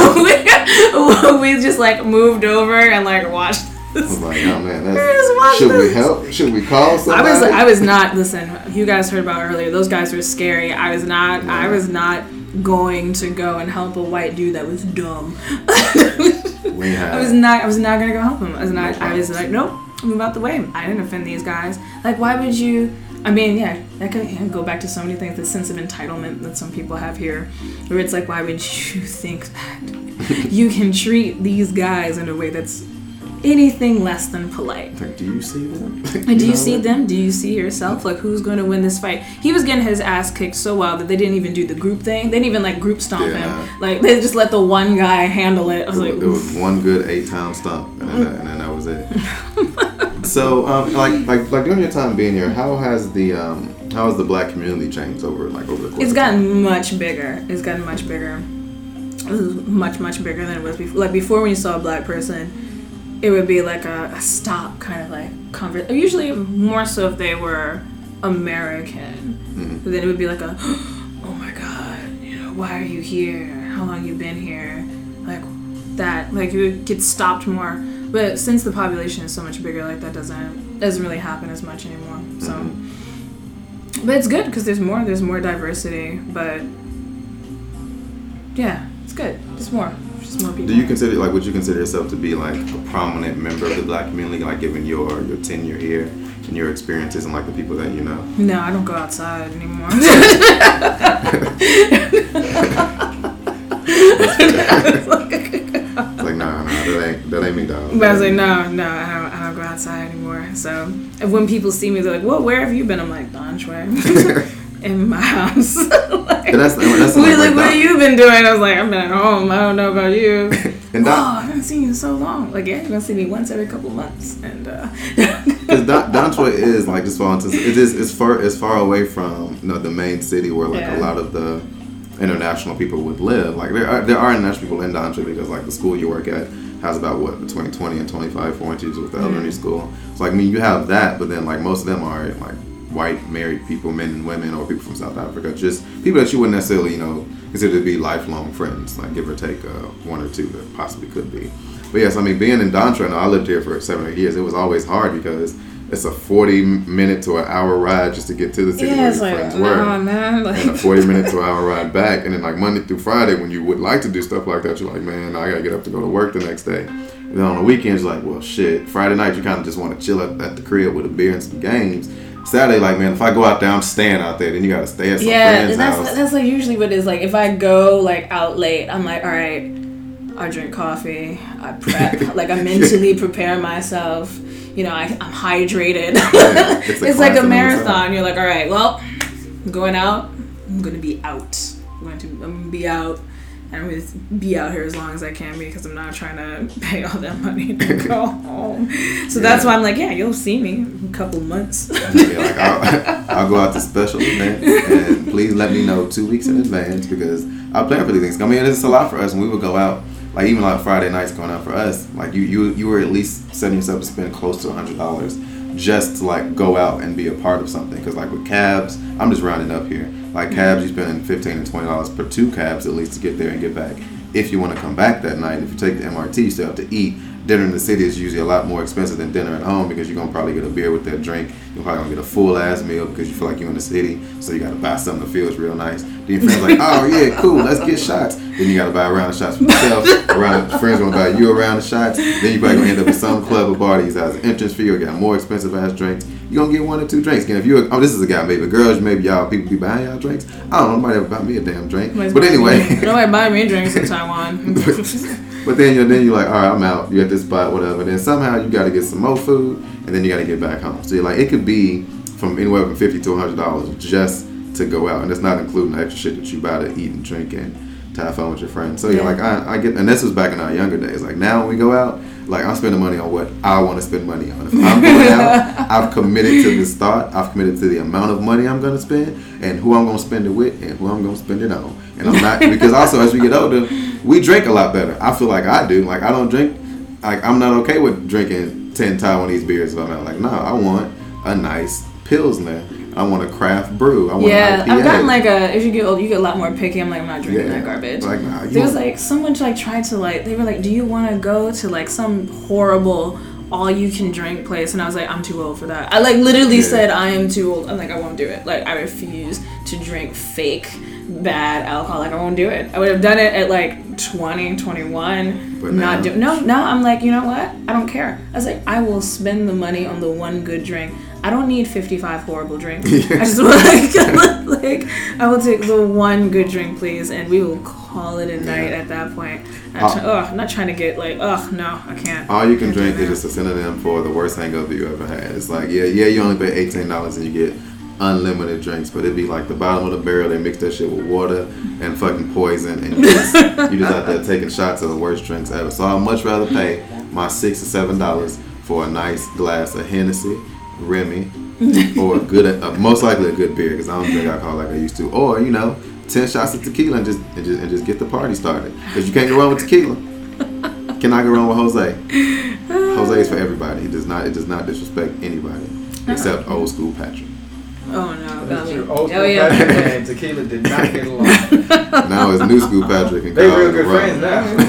we just like moved over and like watched this. I was like, oh man, should we help? Should we call somebody? I was not, listen, you guys heard about earlier, those guys were scary. I was not going to go and help a white dude that was dumb. I was not gonna go help him. I was like, nope, move out the way. I didn't offend these guys. Like, why would you? I mean, yeah, that could go back to so many things. The sense of entitlement that some people have here, where it's like, why would you think that you can treat these guys in a way that's anything less than polite? Like, do you see them? Do you see them? Do you see yourself? Like, who's going to win this fight? He was getting his ass kicked so well that they didn't even do the group thing. They didn't even like group stomp him. Like, they just let the one guy handle it. I was like, it was one good 8-pound stomp, and then that was it. So, like during your time being here, how has the black community changed over the course? It's gotten much bigger. It was much bigger than it was before. Like before, when you saw a black person, it would be like a stop kind of like conversation. Usually more so if they were American. Mm-hmm. But then it would be like oh my God, why are you here? How long you been here? Like that. Like you would get stopped more. But since the population is so much bigger, like that doesn't really happen as much anymore. So, but it's good because there's more diversity. But yeah, it's good. Just more people. Do you consider would you consider yourself to be like a prominent member of the black community, like given your tenure here and your experiences and like the people that you know? No, I don't go outside anymore. That ain't me, dog. But I was like, no, I don't go outside anymore. So when people see me, they're like, "Well, where have you been?" I'm like, "Donchway, in my house." Like, that's like, what have you been doing? I was like, "I've been at home. I don't know about you." I haven't seen you in so long. Like, yeah, you're gonna see me once every couple months, and because Donchway is like just it's far away from the main city where like a lot of the international people would live. Like there are international people in Donchway because like the school you work at has about between 20 and 25 foreign teachers with the elementary school. So like, I mean, you have that, but then like most of them are like white married people, men and women, or people from South Africa, just people that you wouldn't necessarily consider to be lifelong friends, like give or take one or two that possibly could be. But yes, I mean, being in Donchway, I lived here for 7 or 8 years. It was always hard because it's a 40-minute to an hour ride just to get to the city where your friends were. Man, and a 40-minute to an hour ride back. And then like Monday through Friday, when you would like to do stuff like that, you're like, man, I gotta get up to go to work the next day. And then on the weekends, you're like, well, shit. Friday night, you kind of just want to chill at the crib with a beer and some games. Saturday, like, man, if I go out there, I'm staying out there. Then you gotta stay at some friend's house. Yeah, that's like usually what it is. Like, if I go like out late, I'm like, all right, I drink coffee, I prep, like I mentally prepare myself. I'm hydrated. Yeah, it's like a marathon. You're like, all right, well, I'm going out. I'm going to be out. I'm going to be out. and I'm gonna be out here as long as I can because I'm not trying to pay all that money to go home. So that's why I'm like, yeah, you'll see me in a couple months. Like I'll go out to special events, and please let me know 2 weeks in advance because I plan for these things. I mean, it's a lot for us when we would go out. Like even like Friday nights going out for us, like you were at least setting yourself to spend close to $100 just to like go out and be a part of something. Because like with cabs, I'm just rounding up here. Like cabs, you spend $15 and $20 per 2 cabs at least to get there and get back. If you want to come back that night, if you take the MRT, you still have to eat. Dinner in the city is usually a lot more expensive than dinner at home because you're gonna probably get a beer with that drink. You're probably gonna get a full ass meal because you feel like you're in the city, so you gotta buy something that feels real nice. Then your friends like, oh yeah, cool, let's get shots. Then you gotta buy a round of shots for yourself. Friends gonna buy you a round of shots. Then you probably gonna end up at some club or bar that has an entrance fee or got more expensive ass drinks. You're gonna get 1 or 2 drinks. And if you're, this is a guy maybe, girls maybe y'all people be buying y'all drinks. I don't know, nobody ever buy me a damn drink. But anyway, nobody buy me drinks in Taiwan. But then you're like, all right, I'm out. You're at this spot, whatever. Then somehow you got to get some more food, and then you got to get back home. So you're like, it could be from anywhere from $50 to $100 just to go out, and that's not including the extra shit that you buy to eat and drink and to have fun with your friends. So you're like, I get, and this was back in our younger days. Like now when we go out, like I'm spending money on what I want to spend money on. If I'm going out, I've committed to this thought. I've committed to the amount of money I'm going to spend and who I'm going to spend it with and who I'm going to spend it on. And I'm not, because also as we get older, we drink a lot better. I feel like I do. Like I don't drink, like I'm not okay with drinking 10 Taiwanese beers if I'm out. Like no, I want a nice Pilsner. I want a craft brew. I want an IPA. I've gotten like as you get older, you get a lot more picky. I'm like, I'm not drinking that garbage. Like, nah, there was like someone like tried to like, they were like, do you want to go to like some horrible all you can drink place? And I was like, I'm too old for that. I like literally said I am too old. I'm like, I won't do it. Like I refuse to drink fake bad alcohol. Like I won't do it. I would have done it at like 20, 21. But now I'm like, you know what? I don't care. I was like, I will spend the money on the one good drink. I don't need 55 horrible drinks. I just like I will take the one good drink, please, and we will call it a night at that point. I'm not trying to get like, no, I can't. All you can drink is just a synonym for the worst hangover you ever had. It's like, you only pay $18 and you get unlimited drinks, but it'd be like the bottom of the barrel. They mix that shit with water and fucking poison, and you just out there taking shots of the worst drinks ever. So I'd much rather pay my $6 or $7 for a nice glass of Hennessy, Remy, or a good, most likely a good beer because I don't drink alcohol like I used to, or 10 shots of tequila and just get the party started because you can't go wrong with tequila. Cannot go wrong with Jose. Jose is for everybody. It does not disrespect anybody except old school Patrick. Oh no, old school Patrick and tequila did not get along. Now it's new school Patrick and they're real good friends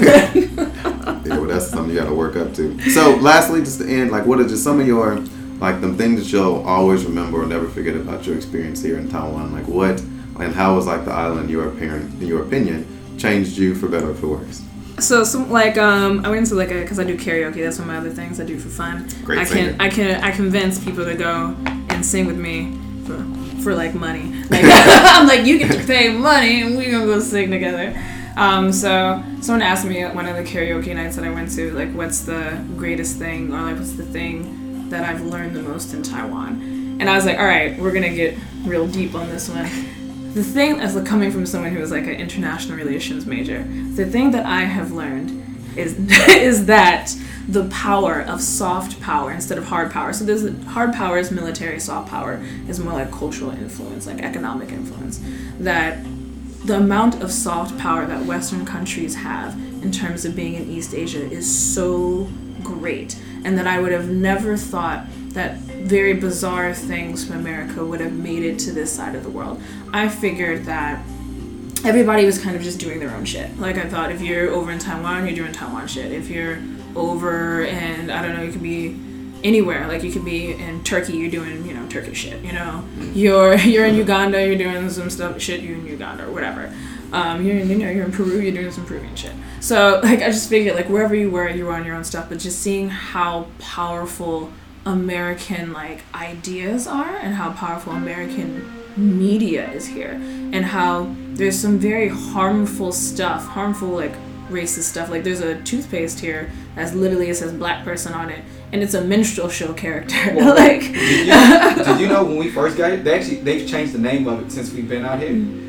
now. Yeah, well that's something you got to work up to. So lastly, just to end, like what are just some of your like the things that you'll always remember or never forget about your experience here in Taiwan? Like what and how was like the island, in your opinion, changed you for better or for worse? So like I went into like because I do karaoke. That's one of my other things I do for fun. Great singer. I convince people to go and sing with me for like money. Like I'm like, you get to pay money and we're gonna go sing together. So someone asked me at one of the karaoke nights that I went to, like, what's the greatest thing or like what's the thing that I've learned the most in Taiwan? And I was like, all right, we're gonna get real deep on this one. The thing, as coming from someone who was like an international relations major, the thing that I have learned is that the power of soft power instead of hard power. So there's hard power is military, soft power is more like cultural influence, like economic influence. That the amount of soft power that Western countries have in terms of being in East Asia is so great, and that I would have never thought that very bizarre things from America would have made it to this side of the world. I figured that everybody was kind of just doing their own shit. Like I thought if you're over in Taiwan, you're doing Taiwan shit. If you're over and I don't know, you could be anywhere. Like you could be in Turkey, you're doing, Turkish shit, You're in Uganda, you're doing some shit, you're in Uganda or whatever. You're in Peru, you're doing some Peruvian shit. So like I just figured like wherever you were on your own stuff, but just seeing how powerful American like ideas are and how powerful American media is here and how there's some very harmful like racist stuff. Like there's a toothpaste here that's literally, it says black person on it and it's a minstrel show character. Well, like did you know when we first got it, they've changed the name of it since we've been out here.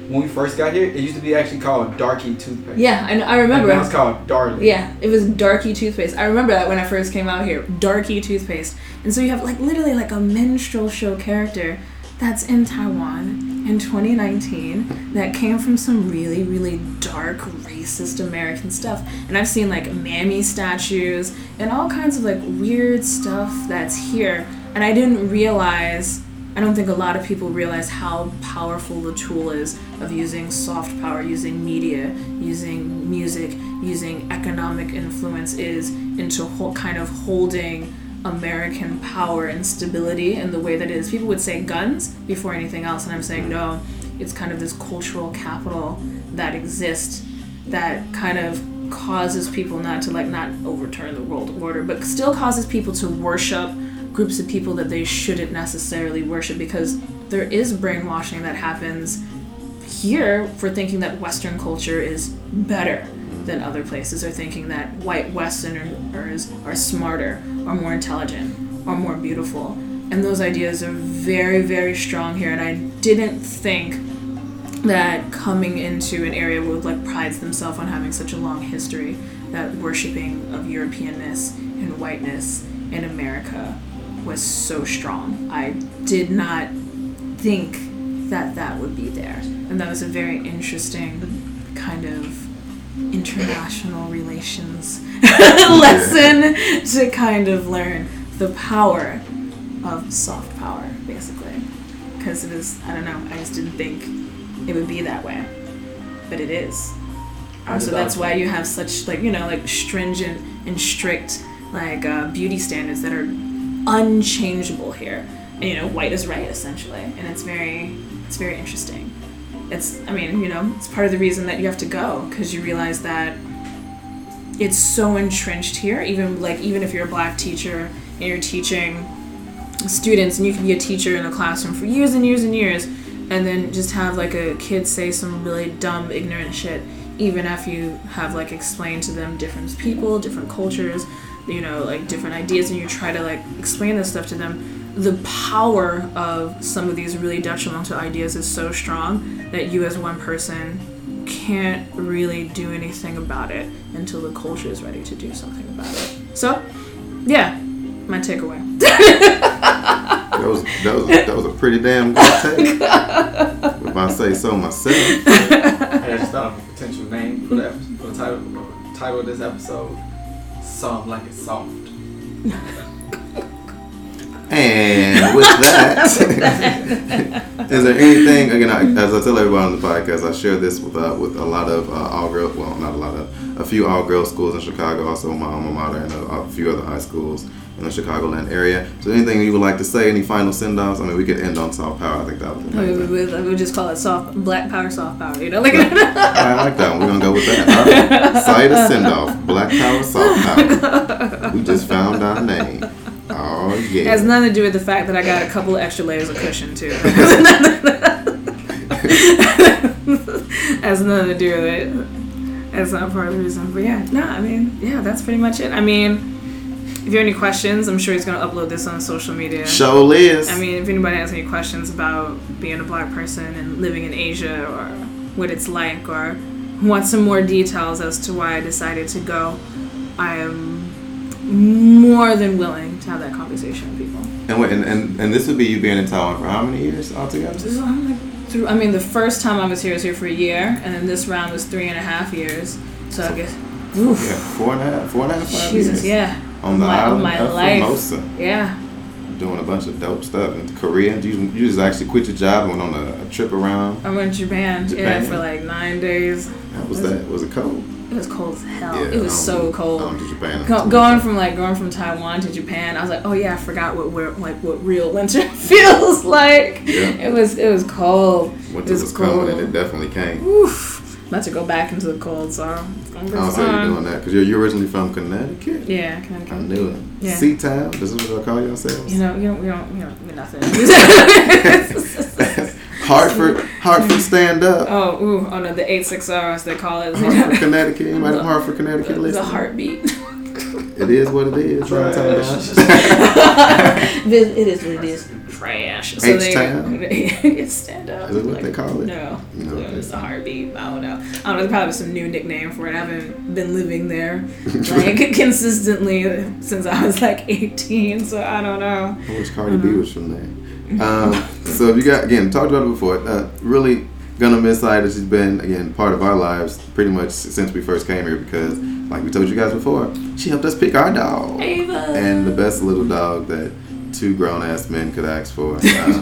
when we first got here, it used to be actually called Darky toothpaste. Yeah, I remember. And now it's called Darlie. Yeah, it was Darky toothpaste. I remember that when I first came out here. Darky toothpaste. And so you have like literally like a minstrel show character that's in Taiwan in 2019 that came from some really, really dark, racist American stuff. And I've seen like mammy statues and all kinds of like weird stuff that's here. And I didn't realize, I don't think a lot of people realize how powerful the tool is of using soft power, using media, using music, using economic influence is into kind of holding American power and stability in the way that it is. People would say guns before anything else, and I'm saying no, it's kind of this cultural capital that exists that kind of causes people not overturn the world order, but still causes people to worship groups of people that they shouldn't necessarily worship, because there is brainwashing that happens here for thinking that Western culture is better than other places, or thinking that white Westerners are smarter or more intelligent or more beautiful. And those ideas are very, very strong here. And I didn't think that coming into an area where like prides themselves on having such a long history, that worshiping of Europeanness and whiteness in America was so strong. I did not think that that would be there. And that was a very interesting kind of international relations lesson to kind of learn the power of soft power, basically. Because it is, I don't know, I just didn't think it would be that way. But it is. So that's why you have such, like, you know, like stringent and strict, like, beauty standards that are unchangeable here. And, you know, white is right, essentially. And it's very interesting. It's part of the reason that you have to go, because you realize that it's so entrenched here. Even if you're a black teacher and you're teaching students, and you can be a teacher in a classroom for years and years and years, and then just have like a kid say some really dumb, ignorant shit, even if you have like explained to them different people, different cultures, you know, like different ideas, and you try to like explain this stuff to them. The power of some of these really detrimental ideas is so strong that you as one person can't really do anything about it until the culture is ready to do something about it. So, yeah, my takeaway. That was a pretty damn good take. If I say so myself. I just thought of a potential name for the title of this episode. Soft like it's soft. And with that, is there anything, again, as I tell everybody on the podcast, I share this with a lot of all-girl, well, not a lot of, a few all-girl schools in Chicago, also my alma mater, and a few other high schools in the Chicagoland area. So anything you would like to say, any final send-offs? I mean, we could end on soft power. I think that would be amazing. We just call it black power, soft power, you know? Like I like that one. We're going to go with that. All right. Cite a send-off. Black power, soft power. We just found our name. Oh, yeah. It has nothing to do with the fact that I got a couple of extra layers of cushion, too. Has nothing to do with it. That's not part of the reason. But yeah, no, I mean, yeah, that's pretty much it. I mean, if you have any questions, I'm sure he's going to upload this on social media. Show Liz. I mean, if anybody has any questions about being a black person and living in Asia, or what it's like, or want some more details as to why I decided to go, I am more than willing to have that conversation with people. And this would be you being in Taiwan for how many years altogether? I mean, the first time I was here for a year, and then this round was 3.5 years. So I guess, oof. Yeah, 4.5, 5 Jesus, years. Yeah. On the island of life. Formosa. Yeah. Doing a bunch of dope stuff in Korea. You just actually quit your job and went on a trip around. I went to Japan. Yeah, for like 9 days. How was that? Was it cold? It was cold as hell. Yeah, it was so cold. I went to Japan. Going from Taiwan to Japan, I was like, oh yeah, I forgot what real winter feels like. Yeah. It was cold. Winter was cold, and it definitely came. Oof. About to go back into the cold, so it's gonna be fun. So you're doing that because you're originally from Connecticut. Yeah, Connecticut. I knew it. Yeah. Sea-Town. This is what y'all call yourselves. You know, we don't nothing. Hartford, stand up. Oh no, the 860s they call it. Hartford, Connecticut. Anybody from Hartford, Connecticut? The heartbeat. It is what it is. Trash. It is what it is. Trash. So H-Town? Stand up. Is it what they call it? No. You know, It's a heartbeat. I don't know. There's probably some new nickname for it. I haven't been living there like consistently since I was like 18, so I don't know. I wish Cardi B was from there. So if you got, again, talked about it before, really gonna miss Ida. She's been, again, part of our lives pretty much since we first came here because, like we told you guys before, she helped us pick our dog. Ava. And the best little dog that 2 grown-ass men could ask for.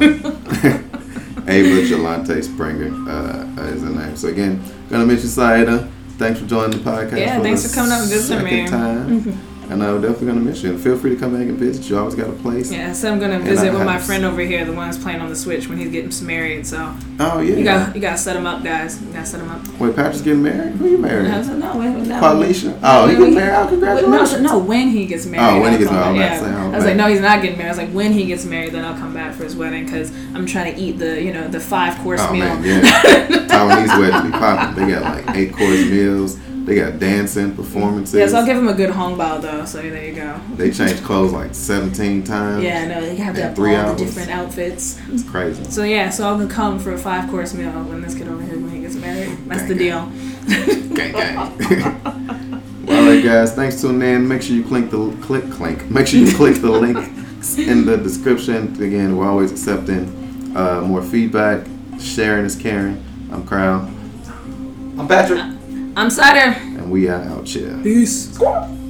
Ava Jelante Springer is her name. So again, gonna miss you, Saida. Thanks for joining the podcast. Yeah, thanks for coming up and visiting me. Time. And I'm definitely gonna miss you. And feel free to come back and visit. You always got a place. Yeah, so I'm gonna visit with my friend over here, the one that's playing on the Switch when he's getting married. So oh yeah, you gotta set him up, guys. You gotta set him up. Wait, Patrick's getting married? Who you married? No. Qualisha? Oh, he getting married? Oh, congratulations. No, when he gets married. Oh, when he gets married. I was like, no, he's not getting married. I was like, when he gets married, then I'll come back for his wedding because I'm trying to eat the 5-course meal. Man, yeah. Taiwanese weddings be popping. They got like 8-course meals. They got dancing performances. Yes, I'll give him a good hongbao though. So there you go. They change clothes like 17 times. Yeah, no, they have to have 3 all hours. the different outfits. It's crazy. So yeah, so I'll come for a 5-course meal when this kid over here when he gets married. That's the deal. Gang, gang. Well, all right, guys. Thanks for tuning in. Make sure you click the link in the description. Again, we're always accepting more feedback. Sharing is caring. I'm Kyle. I'm Patrick. I'm Cider. And we are out here. Peace.